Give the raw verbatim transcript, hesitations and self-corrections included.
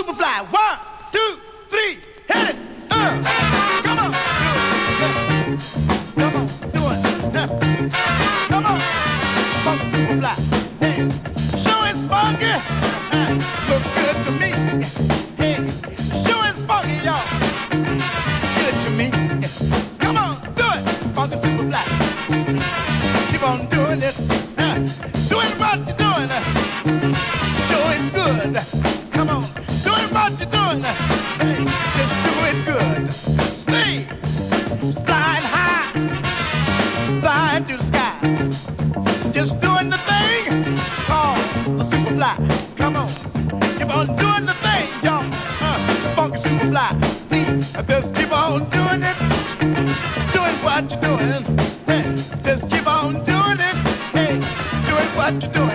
Superfly. One, two, three, hit it. Uh, come on. Come on, do it. Uh, come on. Funky Superfly. Hey, sure is funky. Uh, look good to me. Hey, sure is funky, y'all. Good to me. Come on, do it. Funky Superfly. Keep on doing it. Uh, doing what you're doing. Uh, sure is good. Come on, doing what you're doing. Uh, hey, just do it good. Stay flying high, flying to the sky. Just doing the thing called a Superfly. Come on, keep on doing the thing, y'all. Uh, the funky Superfly. See, just keep on doing it, doing what you're doing. Hey, just keep on doing it. Hey, doing what you're doing.